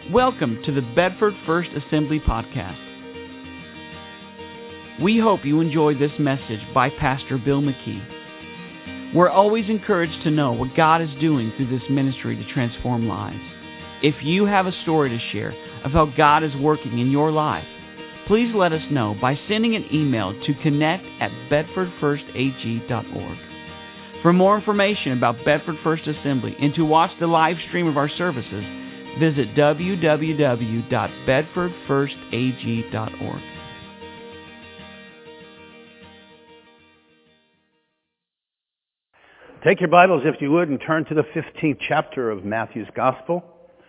Welcome to the Bedford First Assembly Podcast. We hope you enjoyed this message by Pastor Bill McKee. We're always encouraged to know what God is doing through this ministry to transform lives. If you have a story to share of how God is working in your life, please let us know by sending an email to connect@bedfordfirstag.org. For more information about Bedford First Assembly and to watch the live stream of our services, visit www.bedfordfirstag.org. Take your Bibles, if you would, and turn to the 15th chapter of Matthew's Gospel.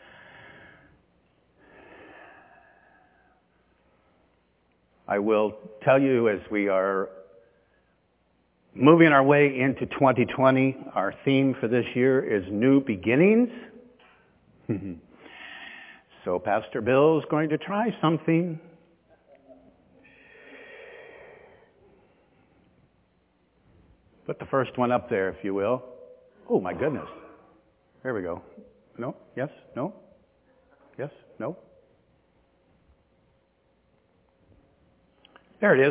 I will tell you, as we are moving our way into 2020, our theme for this year is New Beginnings. So Pastor Bill is going to try something. Put the first one up there, if you will. Oh, my goodness. There we go. No? Yes? No? Yes? No? There it is.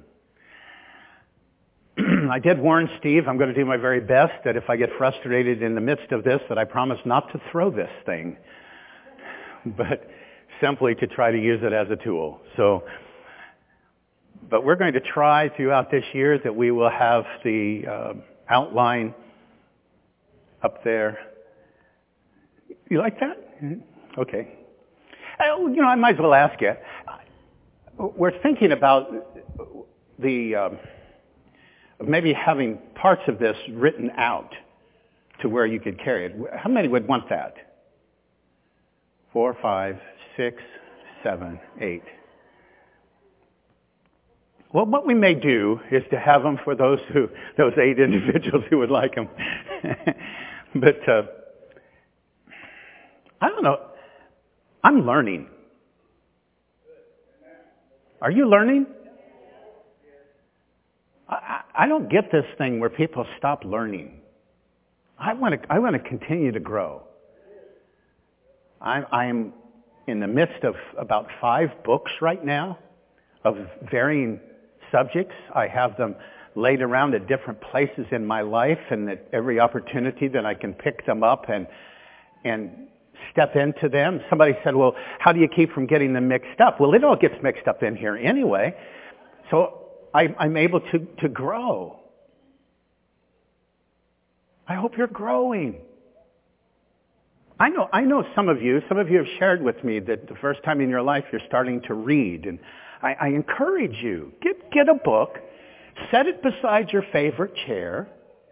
I did warn Steve, I'm going to do my very best, that if I get frustrated in the midst of this, that I promise not to throw this thing, but simply to try to use it as a tool. But we're going to try throughout this year that we will have the outline up there. You like that? Okay. I might as well ask you. We're thinking about maybe having parts of this written out to where you could carry it. How many would want that? 4, 5, 6, 7, 8. Well, what we may do is to have them for those 8 individuals who would like them. But I don't know. I'm learning. Are you learning? I don't get this thing where people stop learning. I want to continue to grow. I'm in the midst of about 5 books right now of varying subjects. I have them laid around at different places in my life, and at every opportunity that I can pick them up and step into them. Somebody said, well, how do you keep from getting them mixed up? Well, it all gets mixed up in here anyway. So I'm able to grow. I hope you're growing. I know some of you have shared with me that the first time in your life you're starting to read, and I encourage you, get a book, set it beside your favorite chair,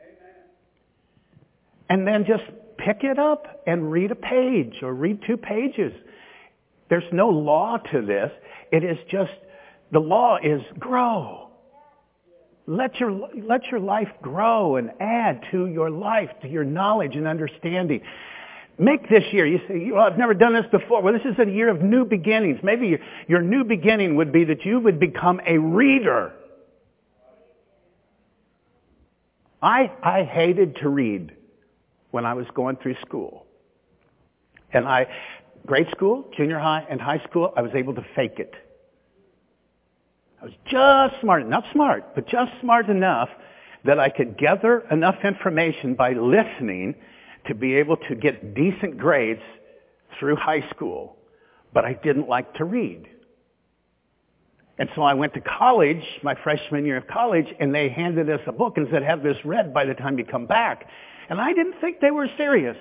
and then just pick it up and read a page or read 2 pages. There's no law to this. It is just, the law is grow. Let your life grow and add to your life, to your knowledge and understanding. Make this year, you say, well, I've never done this before. Well, this is a year of new beginnings. Maybe your new beginning would be that you would become a reader. I hated to read when I was going through school. And grade school, junior high, and high school, I was able to fake it. I was just not smart, but just smart enough that I could gather enough information by listening to be able to get decent grades through high school, but I didn't like to read. And so I went to college, my freshman year of college, and they handed us a book and said, have this read by the time you come back. And I didn't think they were serious.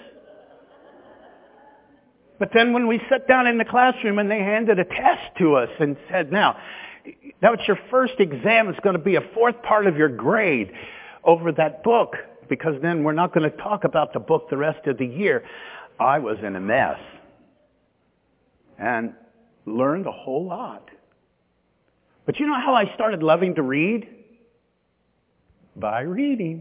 But then when we sat down in the classroom and they handed a test to us and said, now, that's your first exam. It's going to be a 4th part of your grade over that book, because then we're not going to talk about the book the rest of the year. I was in a mess and learned a whole lot. But you know how I started loving to read? By reading.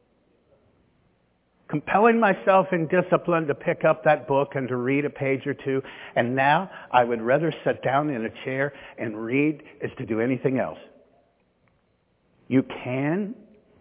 Compelling myself in discipline to pick up that book and to read a page or 2. And now I would rather sit down in a chair and read as to do anything else. You can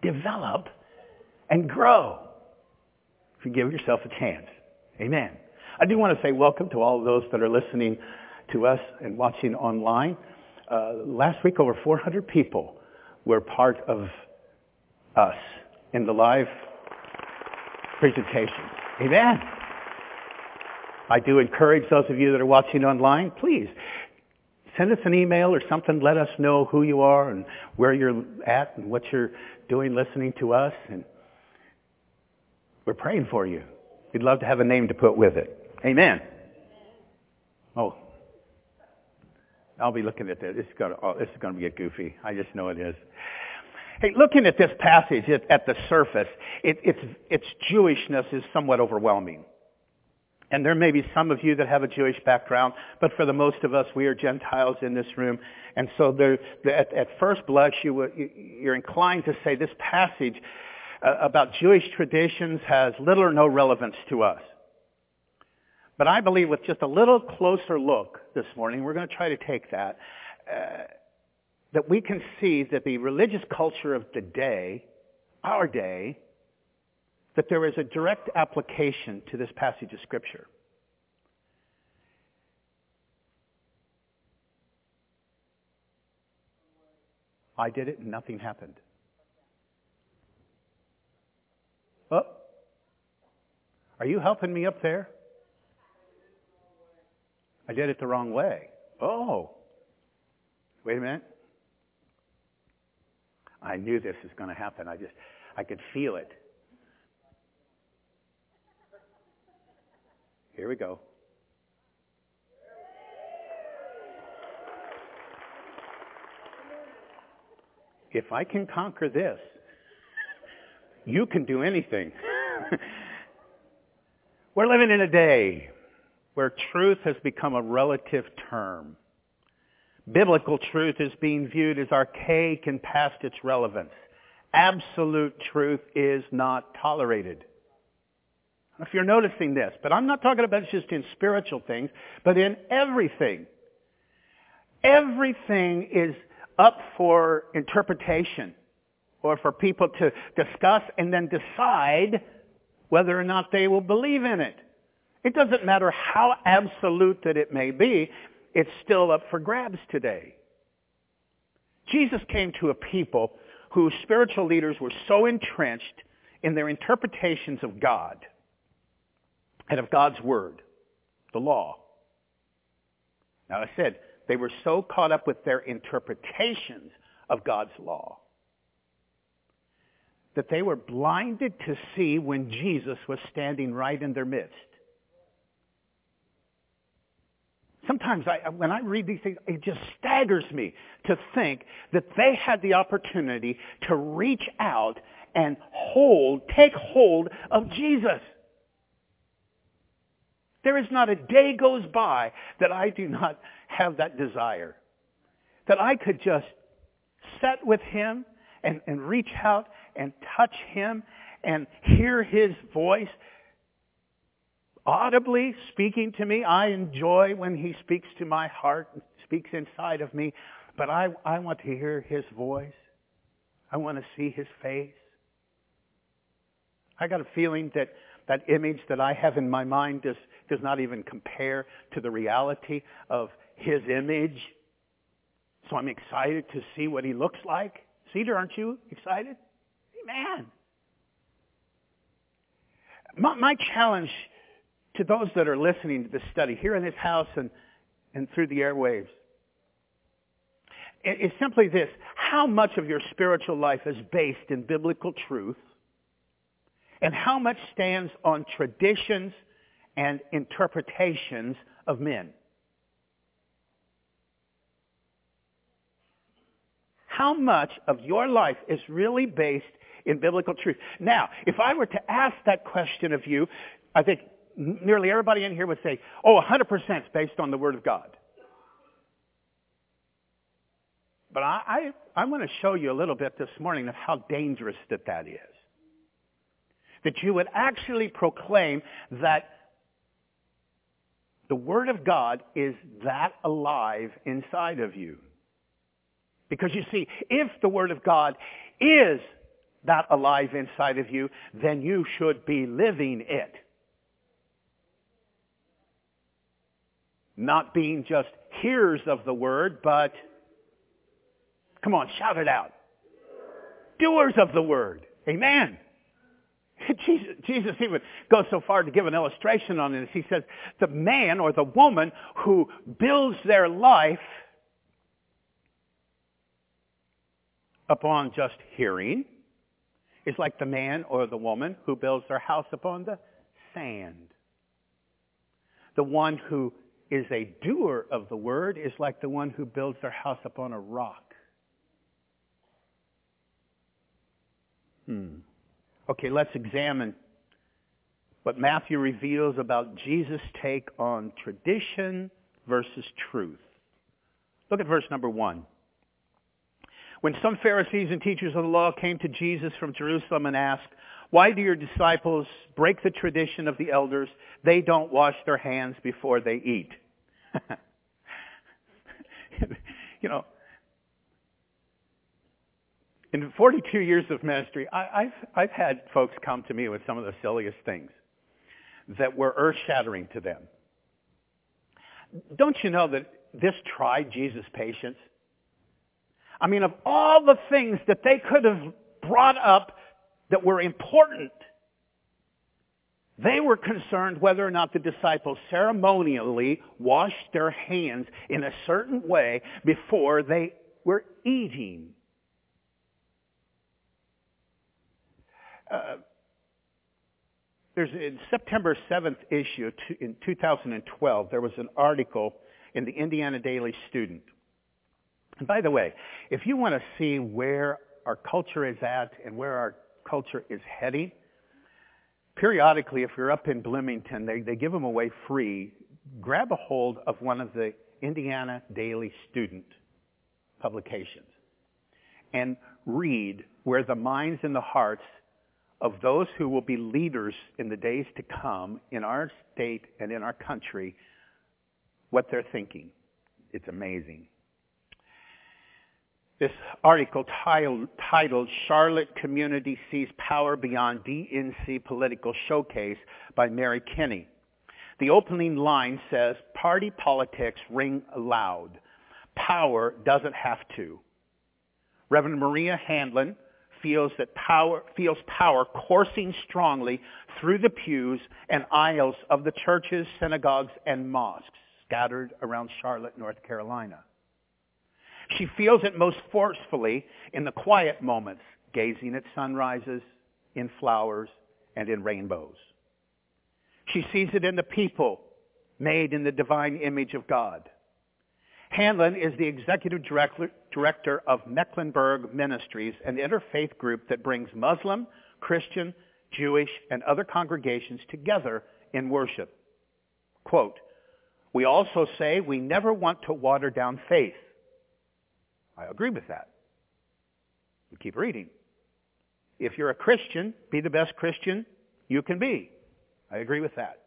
develop and grow if you give yourself a chance. Amen. I do want to say welcome to all of those that are listening to us and watching online. Last week, over 400 people were part of us in the live presentation. Amen. I do encourage those of you that are watching online, please send us an email or something. Let us know who you are and where you're at and what you're doing listening to us. And we're praying for you. We'd love to have a name to put with it. Amen. Oh, I'll be looking at this. This is going to get goofy. I just know it is. Hey, looking at this passage at the surface, its Jewishness is somewhat overwhelming. And there may be some of you that have a Jewish background, but for the most of us, we are Gentiles in this room. And so at first blush, you're inclined to say this passage about Jewish traditions has little or no relevance to us. But I believe with just a little closer look this morning, we're going to try to take that we can see that the religious culture of the day, our day, that there is a direct application to this passage of Scripture. I did it and nothing happened. Oh, are you helping me up there? I did it the wrong way. Oh, wait a minute. I knew this was going to happen. I could feel it. Here we go. If I can conquer this, you can do anything. We're living in a day where truth has become a relative term. Biblical truth is being viewed as archaic and past its relevance. Absolute truth is not tolerated. If you're noticing this, but I'm not talking about just in spiritual things, but in everything. Everything is up for interpretation or for people to discuss and then decide whether or not they will believe in it. It doesn't matter how absolute that it may be, it's still up for grabs today. Jesus came to a people whose spiritual leaders were so entrenched in their interpretations of God and of God's Word, the law. Now I said, they were so caught up with their interpretations of God's law that they were blinded to see when Jesus was standing right in their midst. Sometimes when I read these things, it just staggers me to think that they had the opportunity to reach out and take hold of Jesus. There is not a day goes by that I do not have that desire. That I could just sit with Him and reach out and touch Him and hear His voice audibly speaking to me. I enjoy when He speaks to my heart and speaks inside of me. But I want to hear His voice. I want to see His face. I got a feeling that image that I have in my mind does not even compare to the reality of His image. So I'm excited to see what He looks like. Cedar, aren't you excited? Amen. My challenge to those that are listening to this study here in this house and through the airwaves is simply this. How much of your spiritual life is based in biblical truth? And how much stands on traditions and interpretations of men? How much of your life is really based in biblical truth? Now, if I were to ask that question of you, I think nearly everybody in here would say, 100% is based on the Word of God. But I'm going to show you a little bit this morning of how dangerous that is. That you would actually proclaim that the Word of God is that alive inside of you. Because you see, if the Word of God is that alive inside of you, then you should be living it. not being just hearers of the word, but, come on, shout it out. Doers of the word. Amen. Jesus even goes so far to give an illustration on this. He says, the man or the woman who builds their life upon just hearing is like the man or the woman who builds their house upon the sand. The one who is a doer of the word is like the one who builds their house upon a rock. Okay, let's examine what Matthew reveals about Jesus' take on tradition versus truth. Look at verse number 1. When some Pharisees and teachers of the law came to Jesus from Jerusalem and asked, "Why do your disciples break the tradition of the elders? They don't wash their hands before they eat." You know, in 42 years of ministry, I've had folks come to me with some of the silliest things that were earth-shattering to them. Don't you know that this tried Jesus' patience? I mean, of all the things that they could have brought up that were important, they were concerned whether or not the disciples ceremonially washed their hands in a certain way before they were eating. There's in September 7th issue in 2012, there was an article in the Indiana Daily Student. And by the way, if you want to see where our culture is at and where our culture is heading, periodically, if you're up in Bloomington, they give them away free. Grab a hold of one of the Indiana Daily Student publications and read where the minds and the hearts of those who will be leaders in the days to come in our state and in our country, what they're thinking. It's amazing. This article titled "Charlotte Community Sees Power Beyond DNC Political Showcase" by Mary Kinney. The opening line says, "Party politics ring loud. Power doesn't have to." Reverend Maria Handlin feels power coursing strongly through the pews and aisles of the churches, synagogues, and mosques scattered around Charlotte, North Carolina. She feels it most forcefully in the quiet moments, gazing at sunrises, in flowers, and in rainbows. She sees it in the people made in the divine image of God. Handlin is the executive director of Mecklenburg Ministries, an interfaith group that brings Muslim, Christian, Jewish, and other congregations together in worship. Quote, "We also say we never want to water down faith." I agree with that. We keep reading. "If you're a Christian, be the best Christian you can be." I agree with that.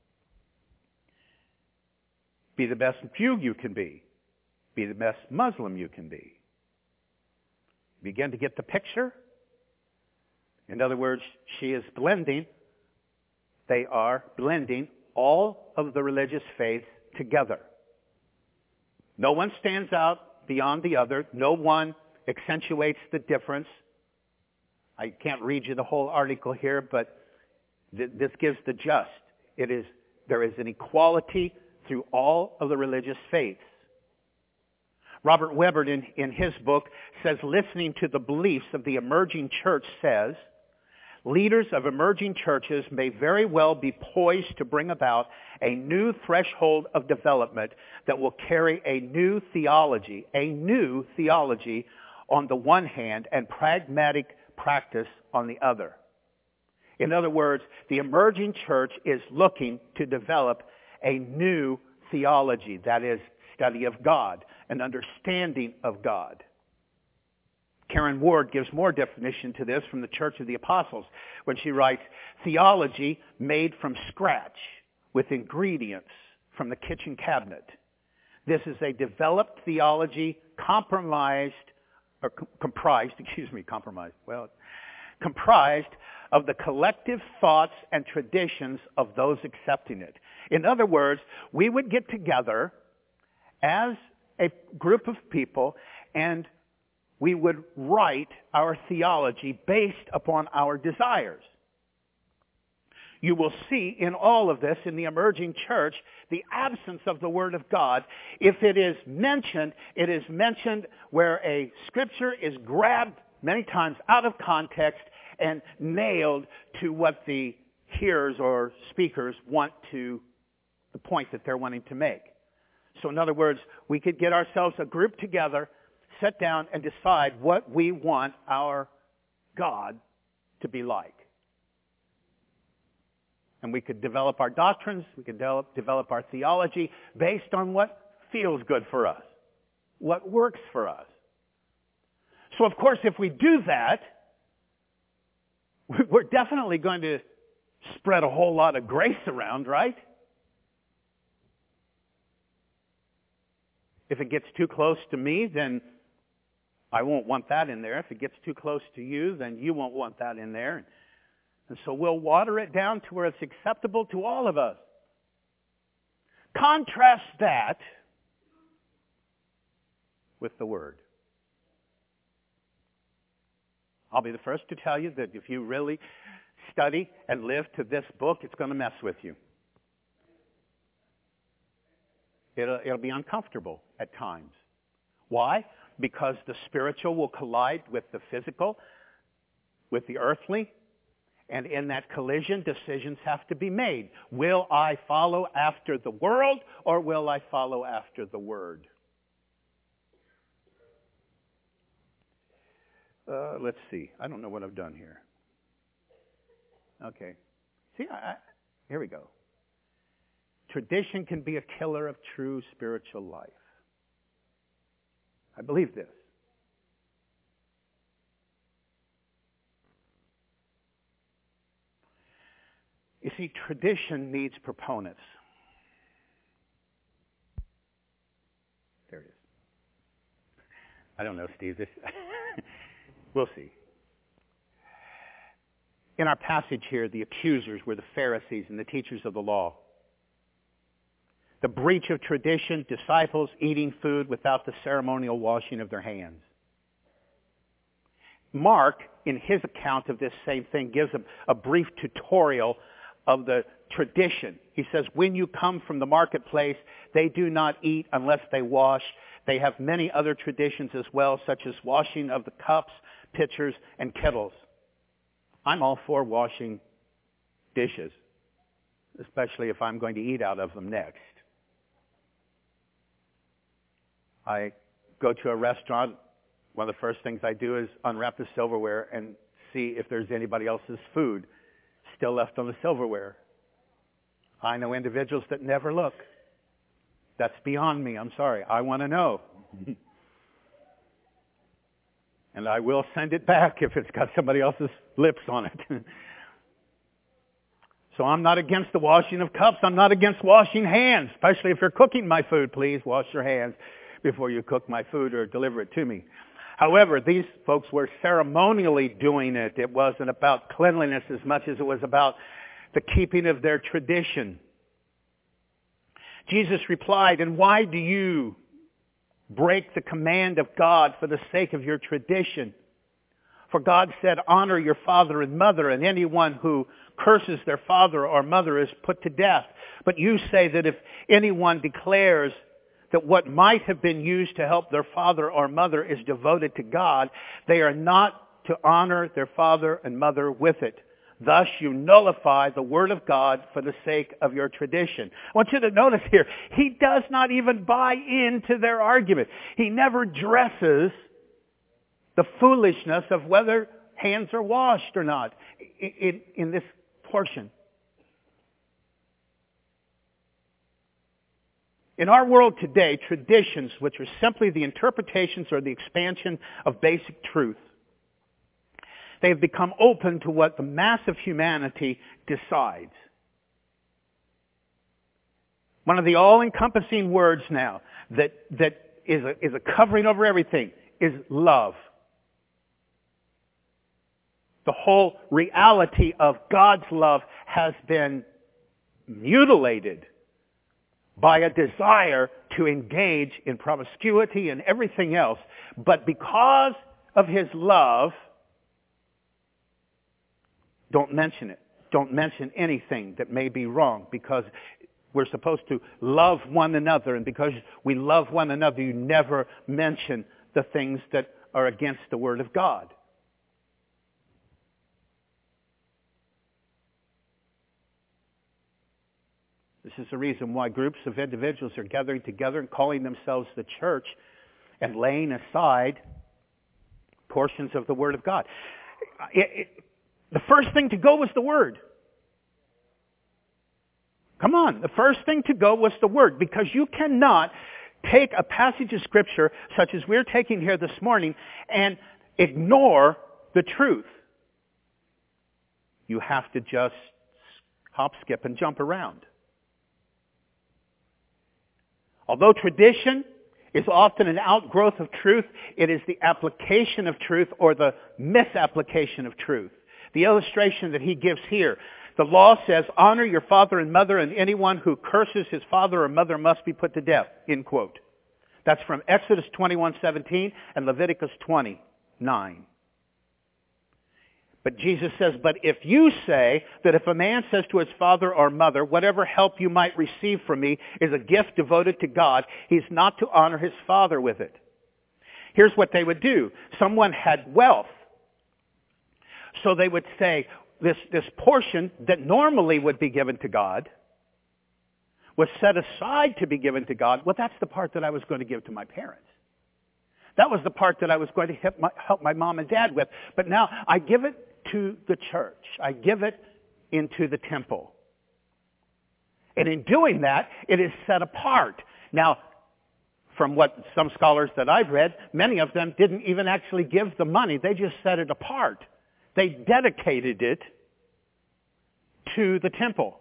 "Be the best Jew you can be. Be the best Muslim you can be." Begin to get the picture? In other words, she is blending, they are blending all of the religious faiths together. No one stands out beyond the other. No one accentuates the difference. I can't read you the whole article here, but this gives the gist. There is an equality through all of the religious faiths. Robert Weber, in his book, says, listening to the beliefs of the emerging church says, leaders of emerging churches may very well be poised to bring about a new threshold of development that will carry a new theology on the one hand and pragmatic practice on the other. In other words, the emerging church is looking to develop a new theology, that is, study of God, an understanding of God. Karen Ward gives more definition to this from the Church of the Apostles when she writes, theology made from scratch with ingredients from the kitchen cabinet. This is a developed theology comprised of the collective thoughts and traditions of those accepting it. In other words, we would get together as a group of people and we would write our theology based upon our desires. You will see in all of this, in the emerging church, the absence of the Word of God. If it is mentioned where a scripture is grabbed many times out of context and nailed to what the hearers or speakers want to, the point that they're wanting to make. So in other words, we could get ourselves a group together, sit down and decide what we want our God to be like. And we could develop our doctrines, we could develop our theology based on what feels good for us, what works for us. So of course, if we do that, we're definitely going to spread a whole lot of grace around, right? If it gets too close to me, then I won't want that in there. If it gets too close to you, then you won't want that in there. And so we'll water it down to where it's acceptable to all of us. Contrast that with the Word. I'll be the first to tell you that if you really study and live to this book, it's going to mess with you. It'll be uncomfortable at times. Why? Because the spiritual will collide with the physical, with the earthly, and in that collision, decisions have to be made. Will I follow after the world, or will I follow after the Word? Let's see. I don't know what I've done here. Okay. See, here we go. Tradition can be a killer of true spiritual life. I believe this. You see, tradition needs proponents. There it is. I don't know, Steve. We'll see. In our passage here, the accusers were the Pharisees and the teachers of the law. The breach of tradition, disciples eating food without the ceremonial washing of their hands. Mark, in his account of this same thing, gives a brief tutorial of the tradition. He says, when you come from the marketplace, they do not eat unless they wash. They have many other traditions as well, such as washing of the cups, pitchers, and kettles. I'm all for washing dishes, especially if I'm going to eat out of them next. I go to a restaurant, one of the first things I do is unwrap the silverware and see if there's anybody else's food still left on the silverware. I know individuals that never look. That's beyond me. I'm sorry. I want to know. And I will send it back if it's got somebody else's lips on it. So I'm not against the washing of cups. I'm not against washing hands, especially if you're cooking my food. Please wash your hands before you cook my food or deliver it to me. However, these folks were ceremonially doing it. It wasn't about cleanliness as much as it was about the keeping of their tradition. Jesus replied, and why do you break the command of God for the sake of your tradition? For God said, honor your father and mother, and anyone who curses their father or mother is put to death. But you say that if anyone declares that what might have been used to help their father or mother is devoted to God, they are not to honor their father and mother with it. Thus you nullify the word of God for the sake of your tradition. I want you to notice here, he does not even buy into their argument. He never addresses the foolishness of whether hands are washed or not in this portion. In our world today, traditions, which are simply the interpretations or the expansion of basic truth, they have become open to what the mass of humanity decides. One of the all-encompassing words now that is a covering over everything is love. The whole reality of God's love has been mutilated by a desire to engage in promiscuity and everything else. But because of His love, don't mention it. Don't mention anything that may be wrong, because we're supposed to love one another, and because we love one another, you never mention the things that are against the Word of God. This is the reason why groups of individuals are gathering together and calling themselves the church and laying aside portions of the Word of God. The first thing to go was the Word. Come on, the first thing to go was the Word, because you cannot take a passage of Scripture such as we're taking here this morning and ignore the truth. You have to just hop, skip, and jump around. Although tradition is often an outgrowth of truth, it is the application of truth or the misapplication of truth. The illustration that he gives here, the law says, honor your father and mother, and anyone who curses his father or mother must be put to death, end quote. That's from Exodus 21:17 and Leviticus 20:9. But Jesus says, but if you say that if a man says to his father or mother, whatever help you might receive from me is a gift devoted to God, he's not to honor his father with it. Here's what they would do. Someone had wealth. So they would say, this portion that normally would be given to God was set aside to be given to God. Well, that's the part that I was going to give to my parents. That was the part that I was going to help my mom and dad with. But now I give it to the church. I give it into the temple. And in doing that, it is set apart. Now, from what some scholars that I've read, many of them didn't even actually give the money. They just set it apart. They dedicated it to the temple.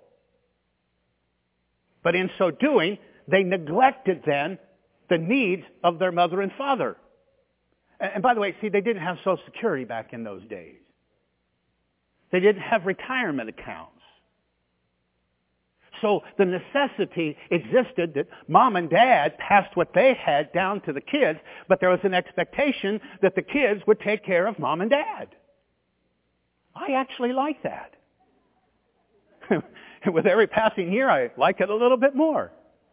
But in so doing, they neglected then the needs of their mother and father. And by the way, see, they didn't have Social Security back in those days. They didn't have retirement accounts. So the necessity existed that mom and dad passed what they had down to the kids, but there was an expectation that the kids would take care of mom and dad. I actually like that. With every passing year, I like it a little bit more.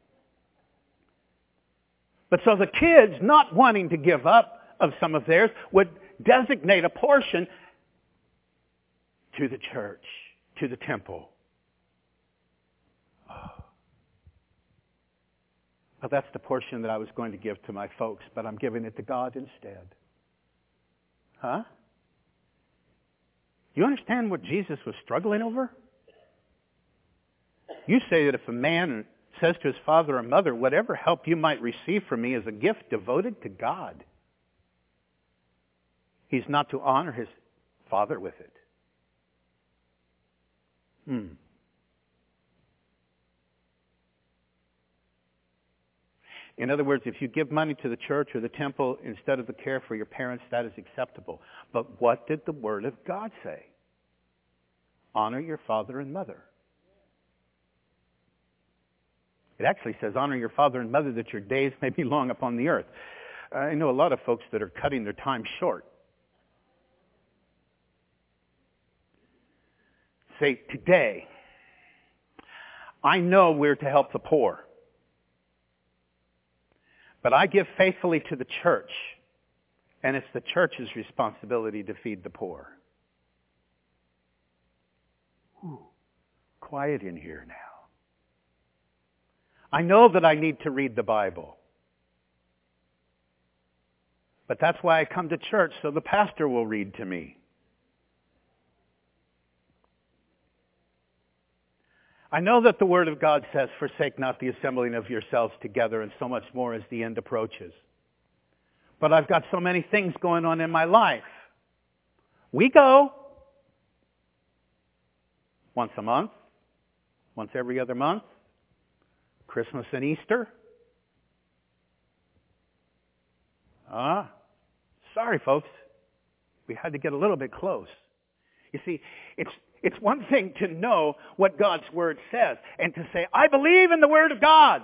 But so the kids, not wanting to give up of some of theirs, would designate a portion to the church, to the temple. Well, that's the portion that I was going to give to my folks, but I'm giving it to God instead. Huh? You understand what Jesus was struggling over? You say that if a man says to his father or mother, whatever help you might receive from me is a gift devoted to God, he's not to honor his father with it. In other words, if you give money to the church or the temple instead of the care for your parents, that is acceptable. But what did the Word of God say? Honor your father and mother. It actually says, honor your father and mother that your days may be long upon the earth. I know a lot of folks that are cutting their time short. Say, today, I know we're to help the poor. But I give faithfully to the church, and it's the church's responsibility to feed the poor. Ooh, quiet in here now. I know that I need to read the Bible. But that's why I come to church, so the pastor will read to me. I know that the Word of God says, forsake not the assembling of yourselves together, and so much more as the end approaches. But I've got so many things going on in my life. We go once a month, once every other month, Christmas and Easter. Sorry, folks. We had to get a little bit close. You see, it's one thing to know what God's Word says and to say, I believe in the Word of God.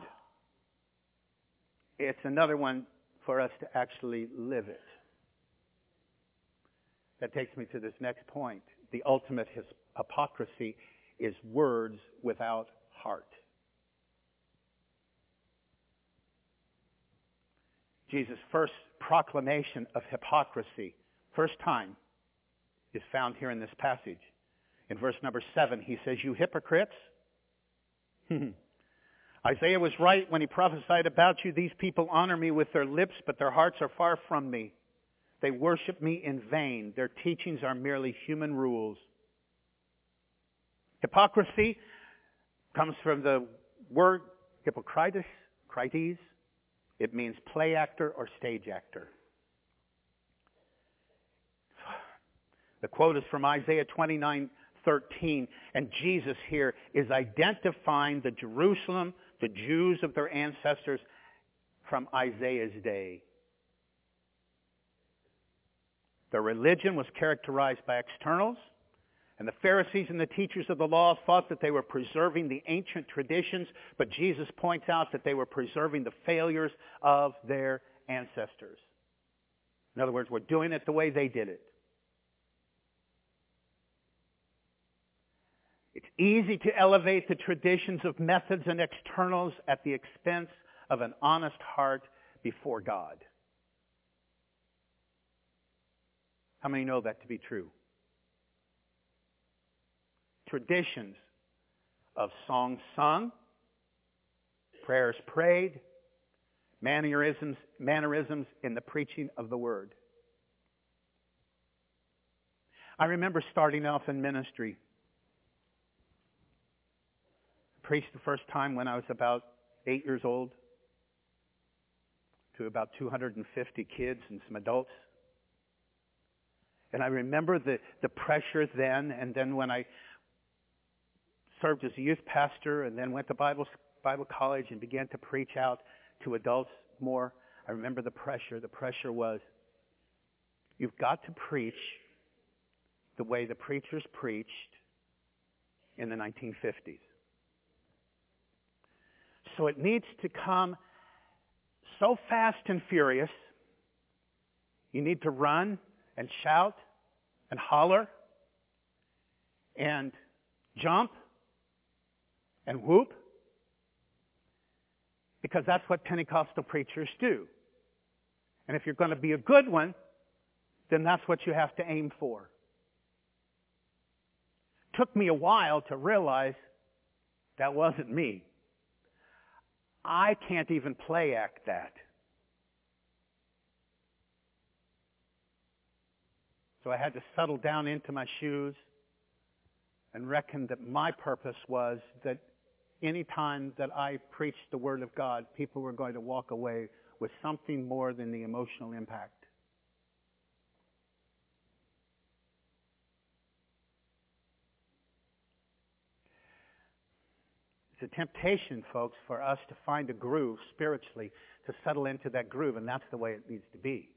It's another one for us to actually live it. That takes me to this next point. The ultimate hypocrisy is words without heart. Jesus' first proclamation of hypocrisy, first time, is found here in this passage. In verse number 7, he says, you hypocrites. Isaiah was right when he prophesied about you. These people honor me with their lips, but their hearts are far from me. They worship me in vain. Their teachings are merely human rules. Hypocrisy comes from the word hypocrites. It means play actor or stage actor. The quote is from Isaiah 29:13, and Jesus here is identifying the Jerusalem, the Jews of their ancestors from Isaiah's day. Their religion was characterized by externals, and the Pharisees and the teachers of the law thought that they were preserving the ancient traditions, but Jesus points out that they were preserving the failures of their ancestors. In other words, we're doing it the way they did it. It's easy to elevate the traditions of methods and externals at the expense of an honest heart before God. How many know that to be true? Traditions of songs sung, prayers prayed, mannerisms in the preaching of the Word. I remember starting off in ministry. I preached the first time when I was about 8 years old to about 250 kids and some adults. And I remember the pressure then, and then when I served as a youth pastor and then went to Bible college and began to preach out to adults more, I remember the pressure. The pressure was, you've got to preach the way the preachers preached in the 1950s. So it needs to come so fast and furious. You need to run and shout and holler and jump and whoop, because that's what Pentecostal preachers do. And if you're going to be a good one, then that's what you have to aim for. Took me a while to realize that wasn't me. I can't even play act that. So I had to settle down into my shoes and reckon that my purpose was that any time that I preached the Word of God, people were going to walk away with something more than the emotional impact. It's a temptation, folks, for us to find a groove spiritually, to settle into that groove, and that's the way it needs to be.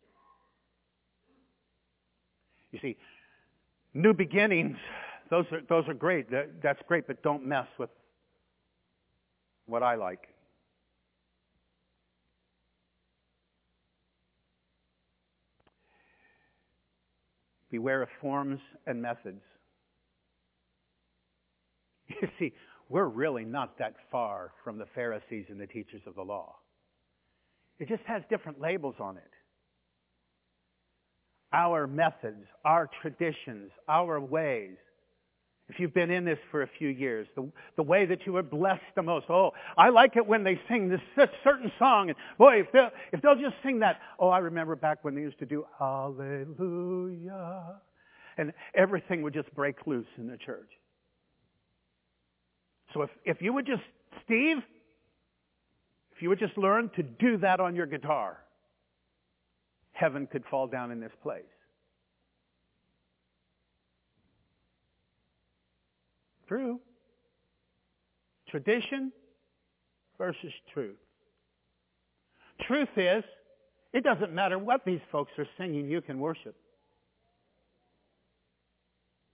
You see, new beginnings, those are great. That's great, but don't mess with what I like. Beware of forms and methods. You see, we're really not that far from the Pharisees and the teachers of the law. It just has different labels on it. Our methods, our traditions, our ways. If you've been in this for a few years, the way that you are blessed the most. Oh, I like it when they sing this certain song. And boy, if they'll just sing that. Oh, I remember back when they used to do Hallelujah. And everything would just break loose in the church. So if you would just, Steve, if you would just learn to do that on your guitar, heaven could fall down in this place. True. Tradition versus truth. Truth is, it doesn't matter what these folks are singing, you can worship.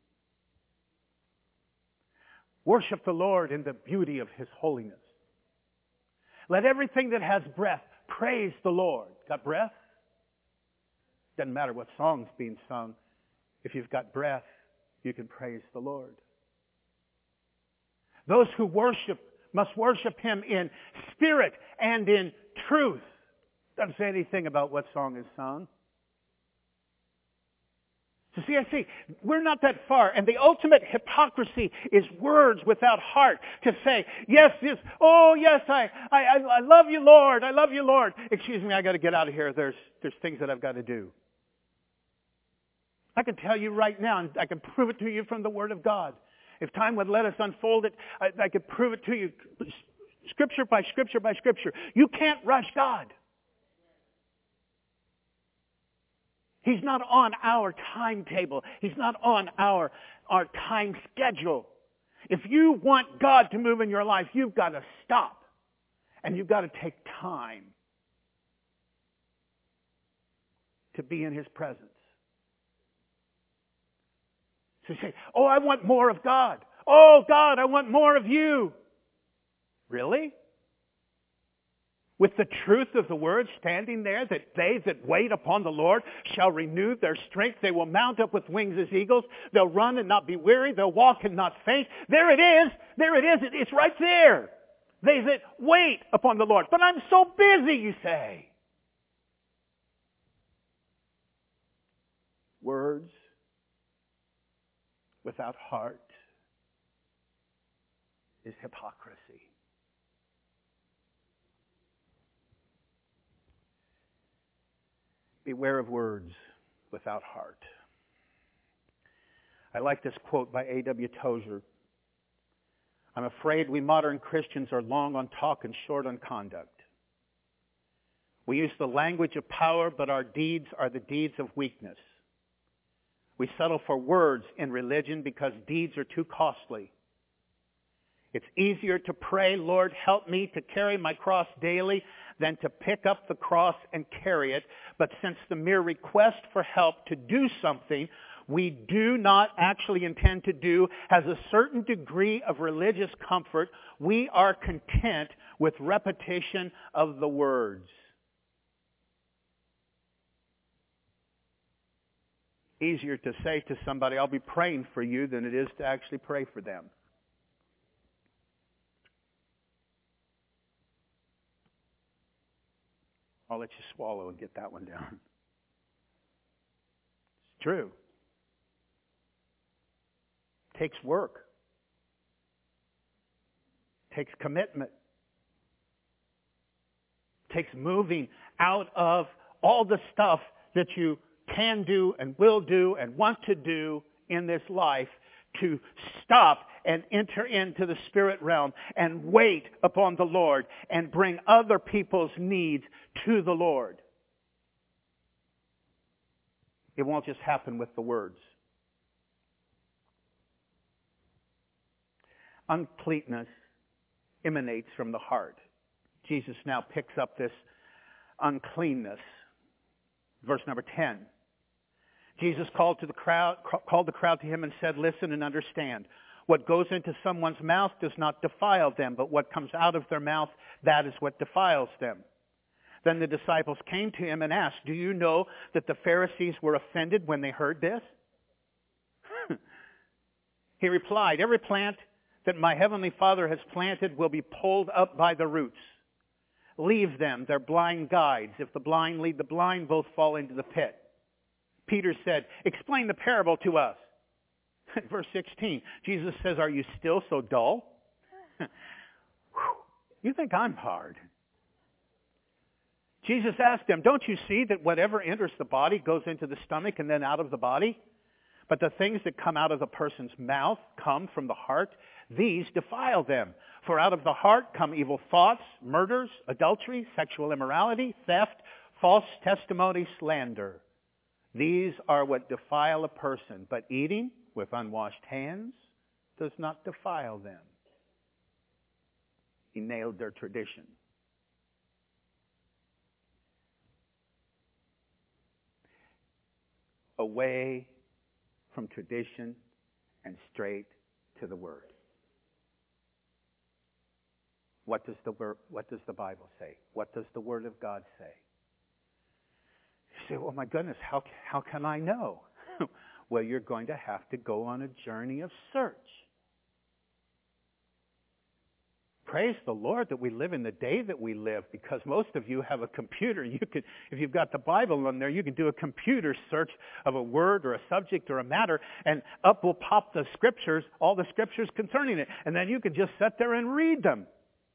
Worship the Lord in the beauty of His holiness. Let everything that has breath praise the Lord. Got breath? Doesn't matter what song's being sung. If you've got breath, you can praise the Lord. Those who worship must worship Him in spirit and in truth. Doesn't say anything about what song is sung. So see, we're not that far. And the ultimate hypocrisy is words without heart. To say, yes, oh yes, I love you, Lord. I love you, Lord. Excuse me, I got to get out of here. There's things that I've got to do. I can tell you right now, and I can prove it to you from the Word of God. If time would let us unfold it, I could prove it to you, Scripture by Scripture by Scripture. You can't rush God. He's not on our timetable. He's not on our time schedule. If you want God to move in your life, you've got to stop. And you've got to take time to be in His presence. So you say, oh, I want more of God. Oh, God, I want more of you. Really? With the truth of the Word standing there, that they that wait upon the Lord shall renew their strength. They will mount up with wings as eagles. They'll run and not be weary. They'll walk and not faint. There it is. There it is. It's right there. They that wait upon the Lord. But I'm so busy, you say. Words without heart is hypocrisy. Beware of words without heart. I like this quote by A.W. Tozer. I'm afraid we modern Christians are long on talk and short on conduct. We use the language of power, but our deeds are the deeds of weakness. We settle for words in religion because deeds are too costly. It's easier to pray, Lord, help me to carry my cross daily, than to pick up the cross and carry it. But since the mere request for help to do something we do not actually intend to do has a certain degree of religious comfort, we are content with repetition of the words. Easier to say to somebody, I'll be praying for you, than it is to actually pray for them. I'll let you swallow and get that one down. It's true. It takes work. It takes commitment. It takes moving out of all the stuff that you can do and will do and want to do in this life to stop and enter into the spirit realm and wait upon the Lord and bring other people's needs to the Lord. It won't just happen with the words. Uncompleteness emanates from the heart. Jesus now picks up this uncleanness. Verse number 10. Jesus called the crowd to him and said, listen and understand. What goes into someone's mouth does not defile them, but what comes out of their mouth, that is what defiles them. Then the disciples came to him and asked, do you know that the Pharisees were offended when they heard this? He replied, every plant that my heavenly Father has planted will be pulled up by the roots. Leave them, they're blind guides. If the blind lead the blind, both fall into the pit. Peter said, explain the parable to us. Verse 16, Jesus says, are you still so dull? You think I'm hard. Jesus asked them, don't you see that whatever enters the body goes into the stomach and then out of the body? But the things that come out of the person's mouth come from the heart. These defile them. For out of the heart come evil thoughts, murders, adultery, sexual immorality, theft, false testimony, slander. These are what defile a person, but eating with unwashed hands does not defile them. He nailed their tradition. Away from tradition and straight to the Word. What does the Bible say? What does the Word of God say? You say, well, my goodness, how can I know? Well, you're going to have to go on a journey of search. Praise the Lord that we live in the day that we live, because most of you have a computer. You could, if you've got the Bible on there, you can do a computer search of a word or a subject or a matter, and up will pop the scriptures, all the scriptures concerning it. And then you can just sit there and read them.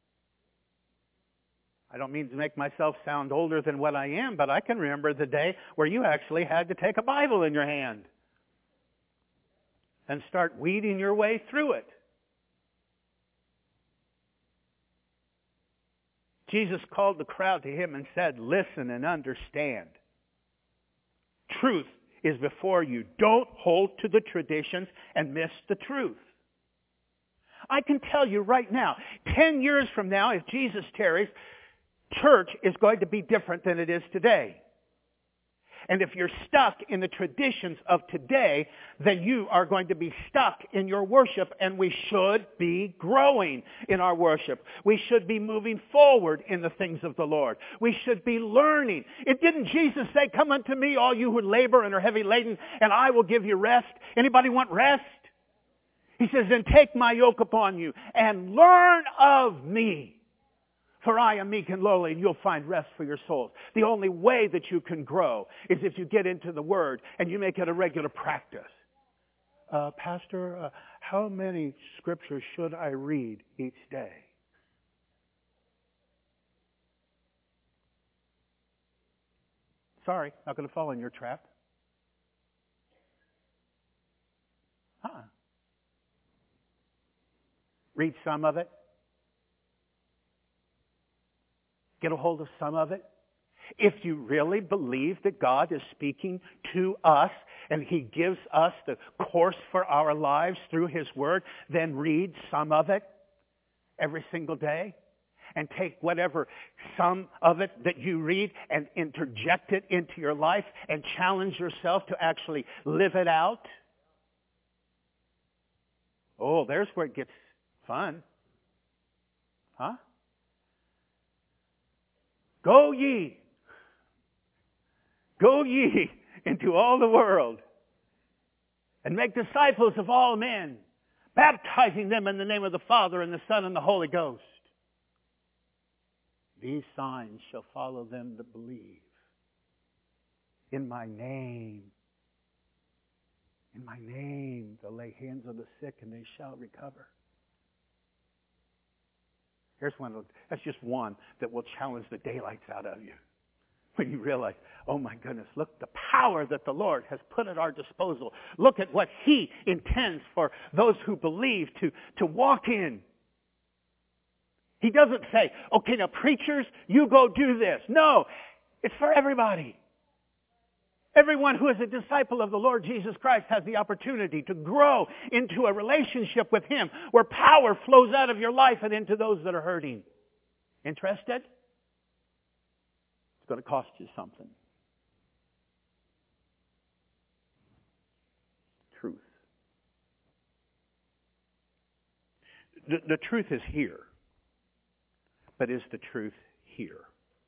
I don't mean to make myself sound older than what I am, but I can remember the day where you actually had to take a Bible in your hand and start weeding your way through it. Jesus called the crowd to him and said, listen and understand. Truth is before you. Don't hold to the traditions and miss the truth. I can tell you right now, 10 years from now, if Jesus tarries, church is going to be different than it is today. And if you're stuck in the traditions of today, then you are going to be stuck in your worship, and we should be growing in our worship. We should be moving forward in the things of the Lord. We should be learning. Didn't Jesus say, come unto me, all you who labor and are heavy laden, and I will give you rest? Anybody want rest? He says, then take my yoke upon you and learn of me. For I am meek and lowly, and you'll find rest for your souls. The only way that you can grow is if you get into the Word and you make it a regular practice. Pastor, how many scriptures should I read each day? Sorry, not going to fall in your trap. Read some of it. Get a hold of some of it. If you really believe that God is speaking to us and He gives us the course for our lives through His Word, then read some of it every single day. And take whatever some of it that you read and interject it into your life and challenge yourself to actually live it out. Oh, there's where it gets fun. Huh? Go ye into all the world and make disciples of all men, baptizing them in the name of the Father and the Son and the Holy Ghost. These signs shall follow them that believe. In my name they'll lay hands on the sick and they shall recover. Here's one. That's just one that will challenge the daylights out of you. When you realize, oh my goodness, look, the power that the Lord has put at our disposal. Look at what He intends for those who believe to walk in. He doesn't say, okay, now preachers, you go do this. No, it's for everybody. Everyone who is a disciple of the Lord Jesus Christ has the opportunity to grow into a relationship with Him where power flows out of your life and into those that are hurting. Interested? It's going to cost you something. Truth. The truth is here. But is the truth here?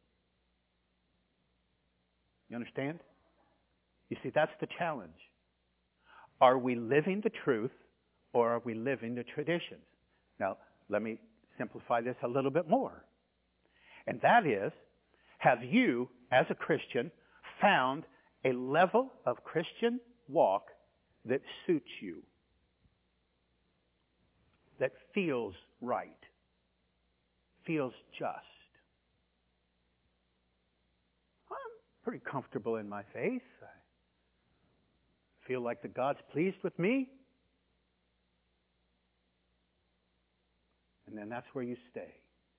You understand? You see, that's the challenge. Are we living the truth or are we living the traditions? Now, let me simplify this a little bit more. And that is, have you, as a Christian, found a level of Christian walk that suits you? That feels right? Feels just? I'm pretty comfortable in my faith. Feel like that God's pleased with me. And then that's where you stay.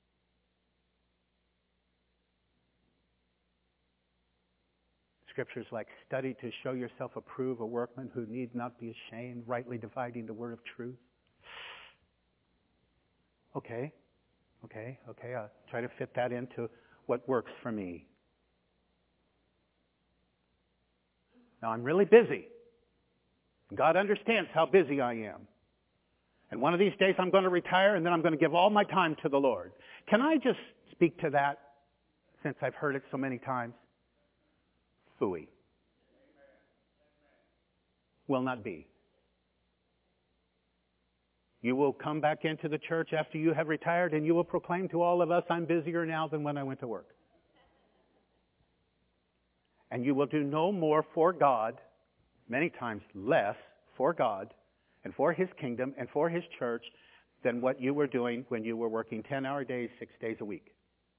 Scriptures like, study to show yourself approved, a workman who need not be ashamed, rightly dividing the word of truth. Okay, I'll try to fit that into what works for me. Now, I'm really busy. God understands how busy I am. And one of these days I'm going to retire and then I'm going to give all my time to the Lord. Can I just speak to that since I've heard it so many times? Phooey. Will not be. You will come back into the church after you have retired and you will proclaim to all of us, I'm busier now than when I went to work. And you will do no more for God, many times less for God and for His kingdom and for His church than what you were doing when you were working 10-hour days, 6 days a week.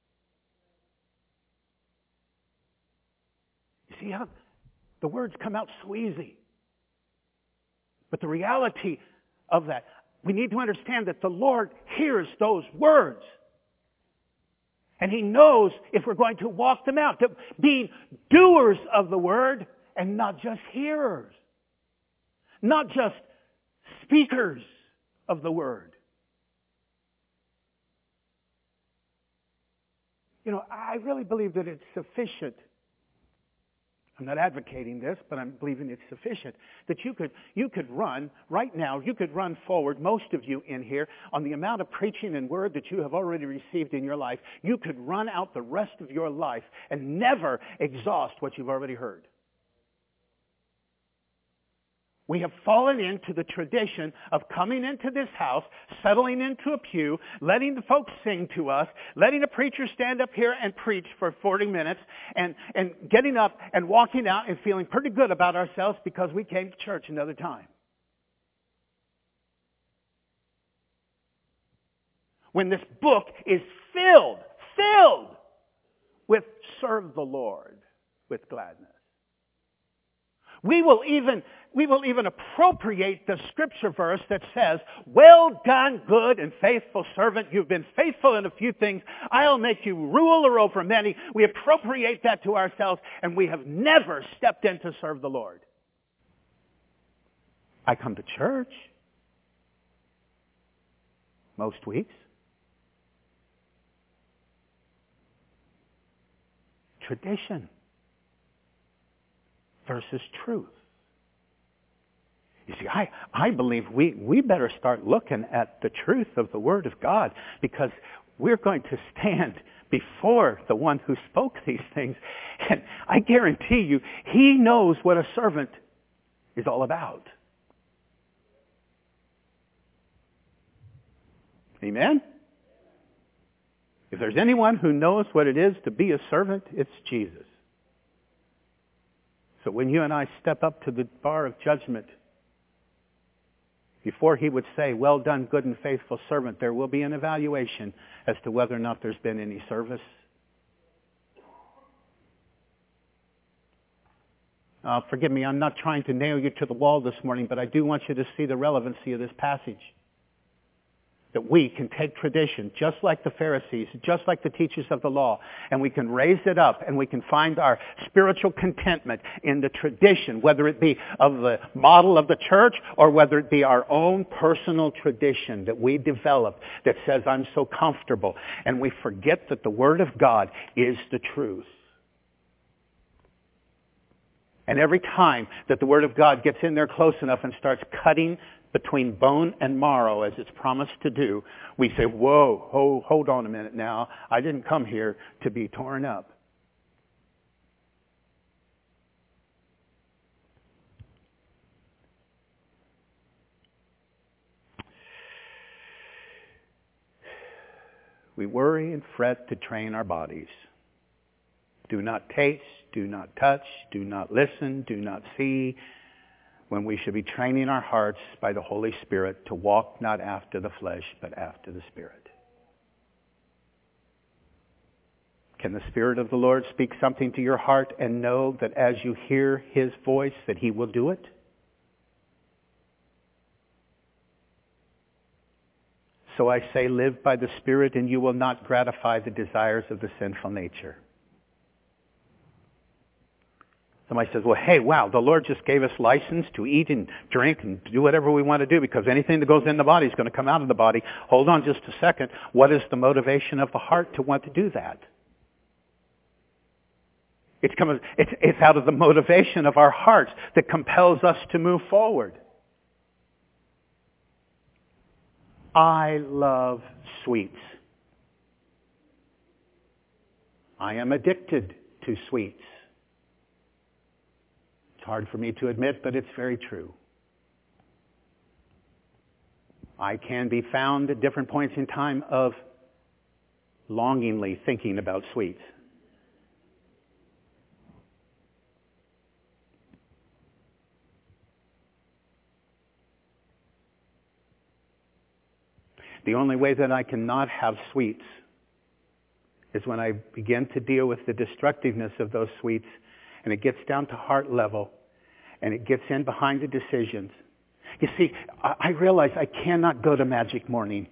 You see how the words come out so easy. But the reality of that, we need to understand that the Lord hears those words. And He knows if we're going to walk them out, to be doers of the word and not just hearers. Not just speakers of the word. You know, I really believe that it's sufficient. I'm not advocating this, but I'm believing it's sufficient that you could run right now, you could run forward, most of you in here, on the amount of preaching and word that you have already received in your life. You could run out the rest of your life and never exhaust what you've already heard. We have fallen into the tradition of coming into this house, settling into a pew, letting the folks sing to us, letting a preacher stand up here and preach for 40 minutes, and getting up and walking out and feeling pretty good about ourselves because we came to church another time. When this book is filled with serve the Lord with gladness. We will even appropriate the scripture verse that says, well done, good and faithful servant. You've been faithful in a few things. I'll make you ruler over many. We appropriate that to ourselves, and we have never stepped in to serve the Lord. I come to church most weeks. Tradition versus truth. You see, I believe we better start looking at the truth of the Word of God, because we're going to stand before the one who spoke these things. And I guarantee you, He knows what a servant is all about. Amen? If there's anyone who knows what it is to be a servant, it's Jesus. So when you and I step up to the bar of judgment, before He would say, well done, good and faithful servant, there will be an evaluation as to whether or not there's been any service. Forgive me, I'm not trying to nail you to the wall this morning, but I do want you to see the relevancy of this passage. That we can take tradition, just like the Pharisees, just like the teachers of the law, and we can raise it up and we can find our spiritual contentment in the tradition, whether it be of the model of the church or whether it be our own personal tradition that we develop that says, I'm so comfortable. And we forget that the Word of God is the truth. And every time that the Word of God gets in there close enough and starts cutting between bone and marrow, as it's promised to do, we say, whoa, hold on a minute now. I didn't come here to be torn up. We worry and fret to train our bodies. Do not taste, do not touch, do not listen, do not see, when we should be training our hearts by the Holy Spirit to walk not after the flesh, but after the Spirit. Can the Spirit of the Lord speak something to your heart and know that as you hear His voice that He will do it? So I say, live by the Spirit and you will not gratify the desires of the sinful nature. Somebody says, well, hey, wow, the Lord just gave us license to eat and drink and do whatever we want to do because anything that goes in the body is going to come out of the body. Hold on just a second. What is the motivation of the heart to want to do that? It's out of the motivation of our hearts that compels us to move forward. I love sweets. I am addicted to sweets. It's hard for me to admit, but it's very true. I can be found at different points in time of longingly thinking about sweets. The only way that I cannot have sweets is when I begin to deal with the destructiveness of those sweets, and it gets down to heart level, and it gets in behind the decisions. You see, I realize I cannot go to Magic Morning.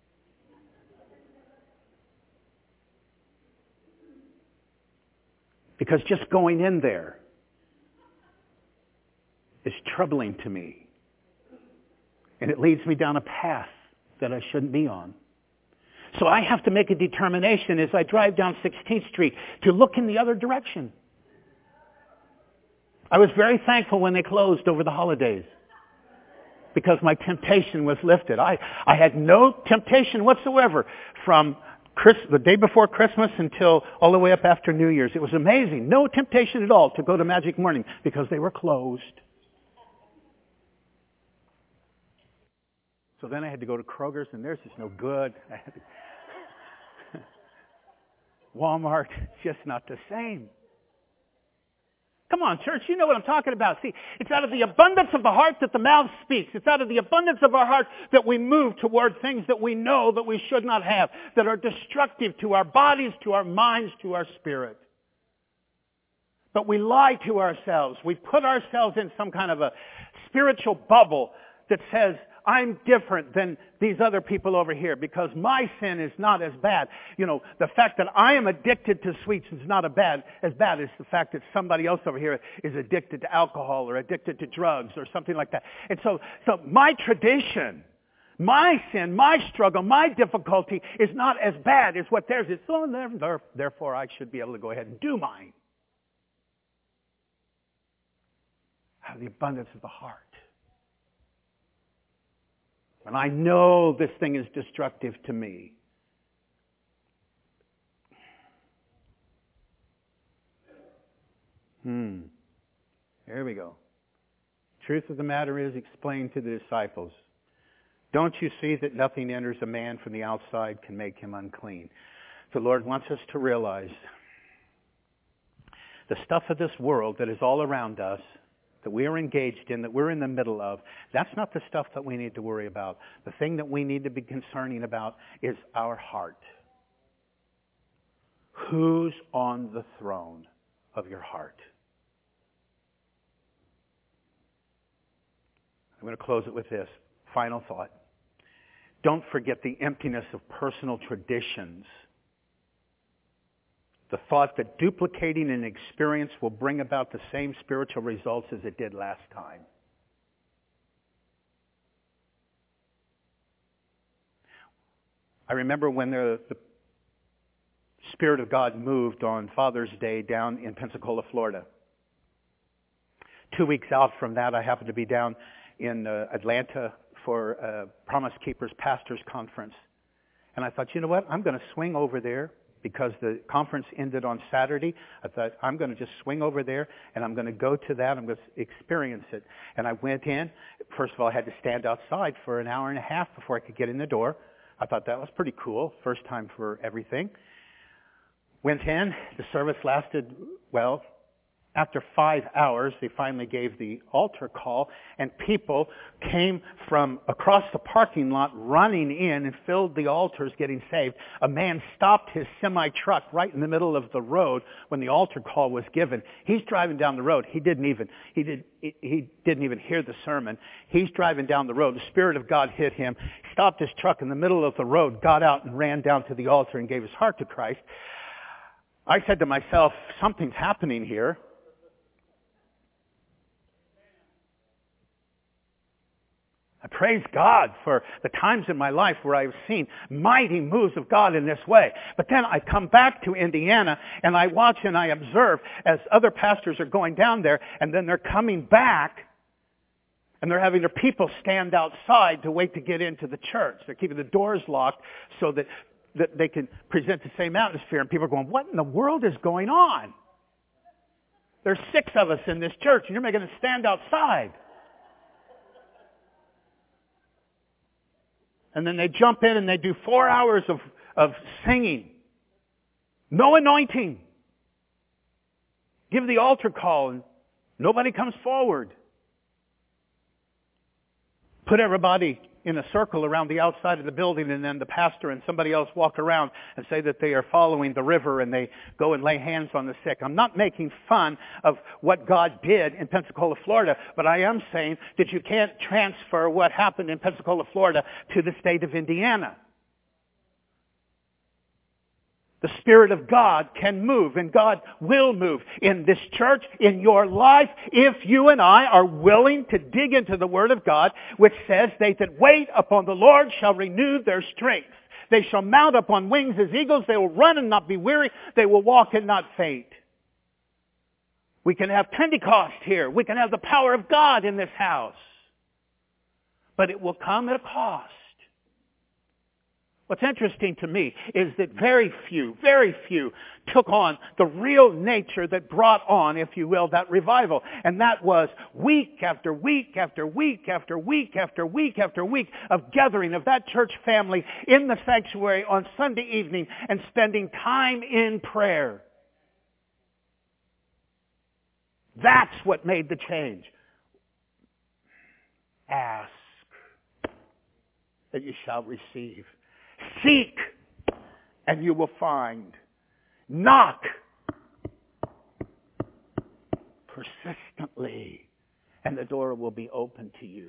Because just going in there is troubling to me. And it leads me down a path that I shouldn't be on. So I have to make a determination as I drive down 16th Street to look in the other direction. I was very thankful when they closed over the holidays because my temptation was lifted. I had no temptation whatsoever from the day before Christmas until all the way up after New Year's. It was amazing. No temptation at all to go to Magic Morning because they were closed. So then I had to go to Kroger's, and theirs is no good. Walmart, just not the same. Come on, church, you know what I'm talking about. See, it's out of the abundance of the heart that the mouth speaks. It's out of the abundance of our heart that we move toward things that we know that we should not have, that are destructive to our bodies, to our minds, to our spirit. But we lie to ourselves. We put ourselves in some kind of a spiritual bubble that says, I'm different than these other people over here because my sin is not as bad. You know, the fact that I am addicted to sweets is not as bad as the fact that somebody else over here is addicted to alcohol or addicted to drugs or something like that. And so my tradition, my sin, my struggle, my difficulty is not as bad as what theirs is. So therefore I should be able to go ahead and do mine. Out of the abundance of the heart. And I know this thing is destructive to me. Here we go. Truth of the matter is explained to the disciples. Don't you see that nothing enters a man from the outside can make him unclean? The Lord wants us to realize the stuff of this world that is all around us, that we are engaged in, that we're in the middle of, that's not the stuff that we need to worry about. The thing that we need to be concerning about is our heart. Who's on the throne of your heart? I'm going to close it with this final thought. Don't forget the emptiness of personal traditions. The thought that duplicating an experience will bring about the same spiritual results as it did last time. I remember when the Spirit of God moved on Father's Day down in Pensacola, Florida. 2 weeks out from that, I happened to be down in Atlanta for a Promise Keepers Pastors Conference. And I thought, you know what? I'm going to swing over there. Because the conference ended on Saturday, I thought, I'm going to just swing over there and I'm going to go to that. I'm going to experience it. And I went in. First of all, I had to stand outside for an hour and a half before I could get in the door. I thought that was pretty cool. First time for everything. Went in. The service lasted, well, after 5 hours, they finally gave the altar call, and people came from across the parking lot running in and filled the altars getting saved. A man stopped his semi-truck right in the middle of the road when the altar call was given. He's driving down the road. He didn't even hear the sermon. He's driving down the road. The Spirit of God hit him, stopped his truck in the middle of the road, got out and ran down to the altar and gave his heart to Christ. I said to myself, something's happening here. I praise God for the times in my life where I've seen mighty moves of God in this way. But then I come back to Indiana and I watch and I observe as other pastors are going down there and then they're coming back And they're having their people stand outside to wait to get into the church. They're keeping the doors locked so that they can present the same atmosphere. And people are going, what in the world is going on? There's 6 of us in this church, and you're making us stand outside. And then they jump in and they do 4 hours of singing. No anointing. Give the altar call, and nobody comes forward. Put everybody in a circle around the outside of the building, and then the pastor and somebody else walk around and say that they are following the river, and they go and lay hands on the sick. I'm not making fun of what God did in Pensacola, Florida, but I am saying that you can't transfer what happened in Pensacola, Florida to the state of Indiana. The Spirit of God can move, and God will move in this church, in your life, if you and I are willing to dig into the Word of God, which says, they that wait upon the Lord shall renew their strength. They shall mount up on wings as eagles. They will run and not be weary. They will walk and not faint. We can have Pentecost here. We can have the power of God in this house. But it will come at a cost. What's interesting to me is that very few took on the real nature that brought on, if you will, that revival. And that was week after week after week after week after week after week of gathering of that church family in the sanctuary on Sunday evening and spending time in prayer. That's what made the change. Ask, and you shall receive. Seek, and you will find. Knock persistently, and the door will be open to you.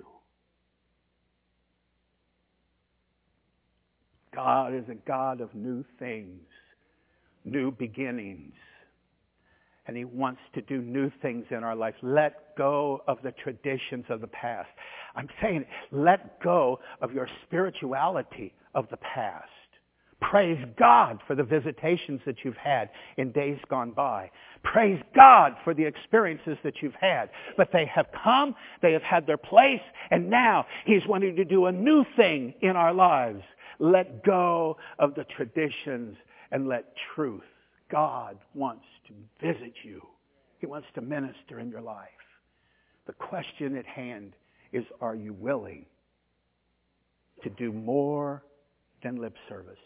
God is a God of new things, new beginnings. And He wants to do new things in our life. Let go of the traditions of the past. I'm saying, let go of your spirituality of the past. Praise God for the visitations that you've had in days gone by. Praise God for the experiences that you've had. But they have come, they have had their place, and now He's wanting to do a new thing in our lives. Let go of the traditions and let truth. God wants to visit you. He wants to minister in your life. The question at hand is, are you willing to do more than lip service?